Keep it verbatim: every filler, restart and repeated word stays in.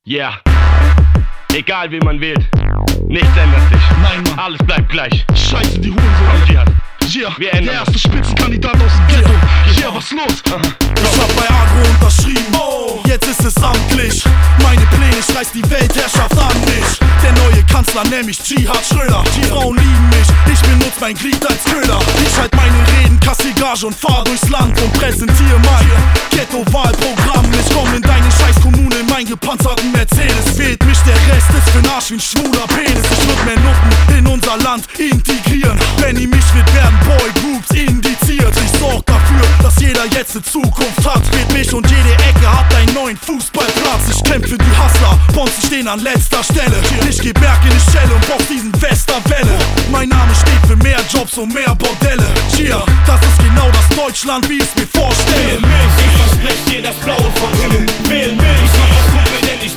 Yeah. Egal wie man wählt, nichts ändert sich. Nein, Mann. Alles bleibt gleich. Scheiße, die Hurensohn. Dschihad. Yeah, Wir der ändern erste das. Spitzenkandidat aus dem Ghetto. Yeah, was los? Ich hab bei Agro unterschrieben. Oh, jetzt ist es amtlich. Meine Pläne schreißt die Weltherrschaft an mich. Der neue Kanzler nennt mich Dschihad Schröder. Die Frauen lieben mich, ich benutze mein Glied als Köder. Ich halt meine Reden, kassier Gage und fahr durchs Land und präsentiere mein Ghetto-Wahlprogramm. Ich komm in deine Scheißkommune in mein gepanzerten Mercedes. Wählt mich, der Rest ist für'n Arsch wie ein schwuler Penis. Ich würd mehr Nutten in unser Land integrieren. Benny mich wird werden Boygroups indiziert. Ich sorg dafür, dass jeder jetzt eine Zukunft hat. Wählt mich und jede Ecke hat einen neuen Fußballplatz. Ich kämpfe für die Hustler, Bonzen stehen an letzter Stelle. Ich geh Berg in die Schelle und brauch diesen Westerwelle. Mein Name steht für mehr Jobs und mehr Bordelle. Cheer, das ist genau das Deutschland, wie ich's mir vorstelle. Wähl mich, ich verspreche dir das Blaue vom Himmel. Wähl mich, ich mach was